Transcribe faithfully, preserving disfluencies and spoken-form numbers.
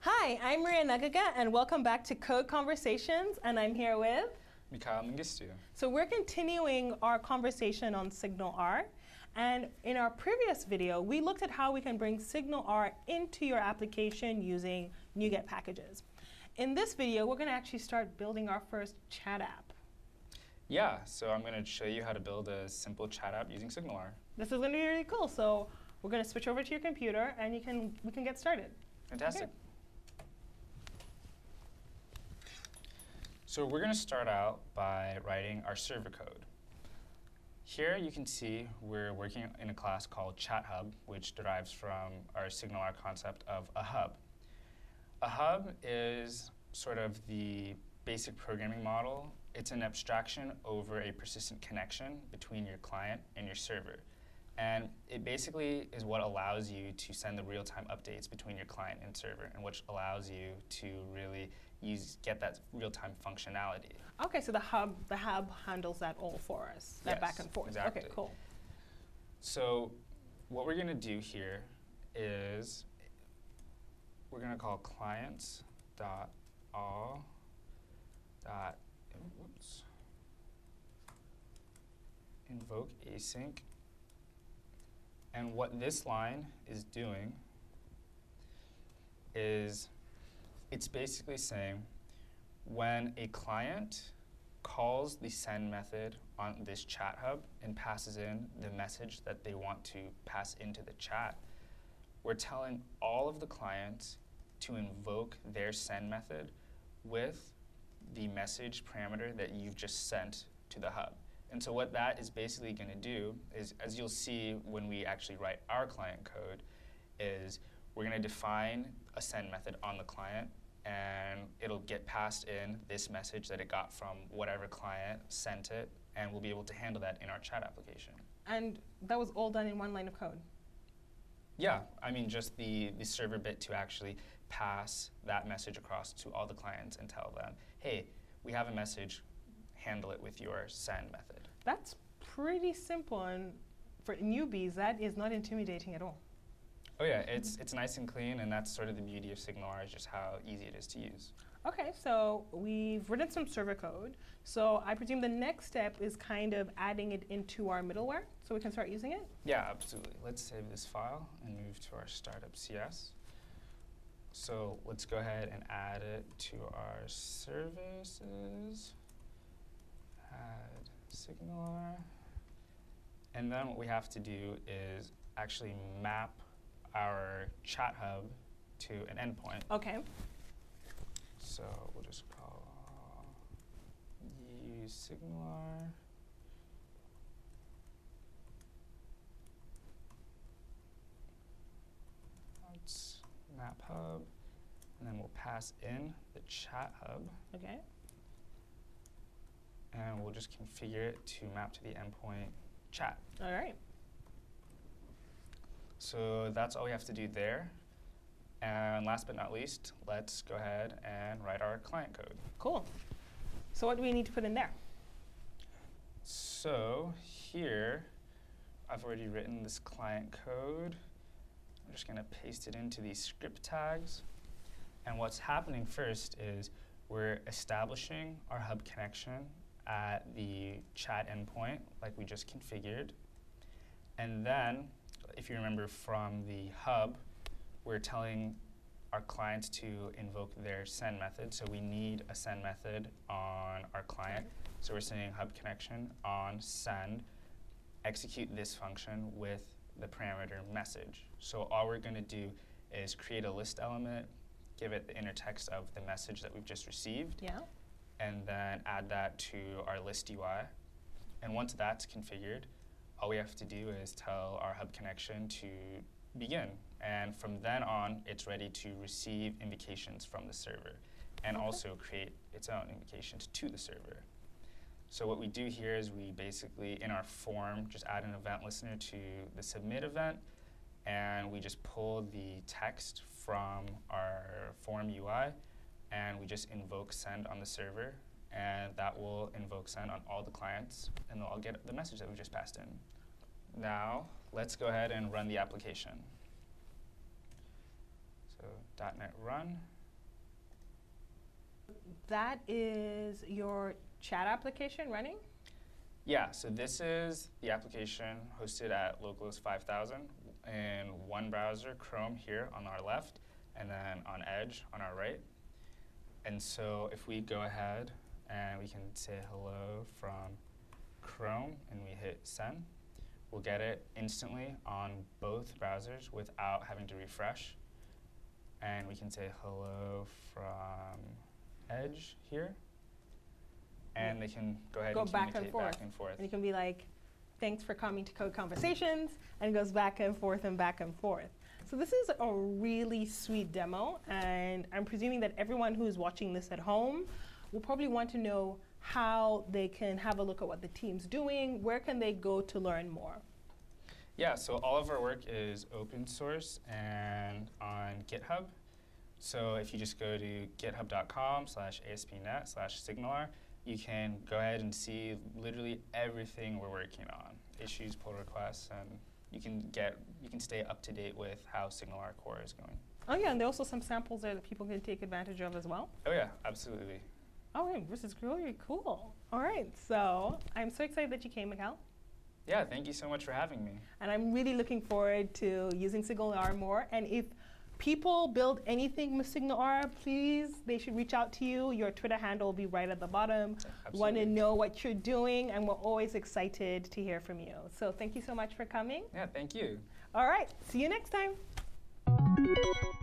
Hi, I'm Maria Nagaga, and welcome back to Code Conversations, and I'm here with Mikhail Mengistu. So we're continuing our conversation on SignalR, and in our previous video, we looked at how we can bring SignalR into your application using NuGet packages. In this video, we're going to actually start building our first chat app. Yeah, so I'm going to show you how to build a simple chat app using SignalR. This is going to be really cool, so we're going to switch over to your computer, and you can we can get started. Fantastic. Okay. So we're going to start out by writing our server code. Here you can see we're working in a class called ChatHub, which derives from our SignalR concept of a hub. A hub is sort of the basic programming model. It's an abstraction over a persistent connection between your client and your server. And it basically is what allows you to send the real-time updates between your client and server, and which allows you to really use get that real-time functionality. Okay, so the hub the hub handles that all for us, that Yes, back and forth. exactly. Okay, cool. So what we're going to do here is we're going to call clients dot all dot whoops, invoke async. And what this line is doing is it's basically saying when a client calls the send method on this chat hub and passes in the message that they want to pass into the chat, we're telling all of the clients to invoke their send method with the message parameter that you've just sent to the hub. And so what that is basically going to do is, as you'll see when we actually write our client code, is we're going to define a send method on the client, and it'll get passed in this message that it got from whatever client sent it, and we'll be able to handle that in our chat application. And that was all done in one line of code? Yeah, I mean just the, the server bit to actually pass that message across to all the clients and tell them, hey, we have a message, handle it with your send method. That's pretty simple, and for newbies, that is not intimidating at all. Oh yeah, it's it's nice and clean, and that's sort of the beauty of SignalR, is just how easy it is to use. Okay, so we've written some server code. So I presume the next step is kind of adding it into our middleware, so we can start using it? Yeah, absolutely. Let's save this file and move to our startup C S. So let's go ahead and add it to our services. Add SignalR. And then what we have to do is actually map our chat hub to an endpoint. Okay. So we'll just call use SignalR. Let's map hub, and then we'll pass in the chat hub. Okay. And we'll just configure it to map to the endpoint chat. All right. So that's all we have to do there. And last but not least, let's go ahead and write our client code. Cool. So what do we need to put in there? So here, I've already written this client code. I'm just going to paste it into these script tags. And what's happening first is we're establishing our hub connection at the chat endpoint, like we just configured. And then, if you remember from the hub, we're telling our clients to invoke their send method. So we need a send method on our client. So we're saying hub connection on send, execute this function with the parameter message. So all we're going to do is create a list element, give it the inner text of the message that we've just received, Yeah. and then add that to our list U I. And once that's configured, all we have to do is tell our hub connection to begin. And from then on, it's ready to receive invocations from the server and Okay. also create its own invocations to the server. So what we do here is we basically, in our form, just add an event listener to the submit event, and we just pull the text from our form U I, and we just invoke send on the server, and that will invoke send on all the clients, and they'll all get the message that we just passed in. Now, let's go ahead and run the application. So .NET run. That is your chat application running? Yeah, so this is the application hosted at Localhost five thousand in one browser, Chrome here on our left, and then on Edge on our right. And so if we go ahead and we can say hello from Chrome and we hit send, we'll get it instantly on both browsers without having to refresh. And we can say hello from Edge here. And Yeah. they can go ahead Go and back and communicate forth. back and forth. And you can be like, thanks for coming to Code Conversations, and it goes back and forth and back and forth. So this is a really sweet demo, and I'm presuming that everyone who is watching this at home will probably want to know how they can have a look at what the team's doing. Where can they go to learn more? Yeah, so all of our work is open source and on GitHub. So if you just go to github.com slash ASP.NET slash SignalR, you can go ahead and see literally everything we're working on, issues, pull requests, and you can get you can stay up to date with how SignalR Core is going. Oh yeah, and there are also some samples there that people can take advantage of as well. Oh yeah, absolutely. Oh, yeah, this is really cool. All right, so I'm so excited that you came, Mikhail. Yeah, thank you so much for having me. And I'm really looking forward to using SignalR more. And if people build anything with SignalR, please, they should reach out to you. Your Twitter handle will be right at the bottom. Absolutely. Want to know what you're doing, and we're always excited to hear from you. So thank you so much for coming. Yeah, thank you. All right, see you next time.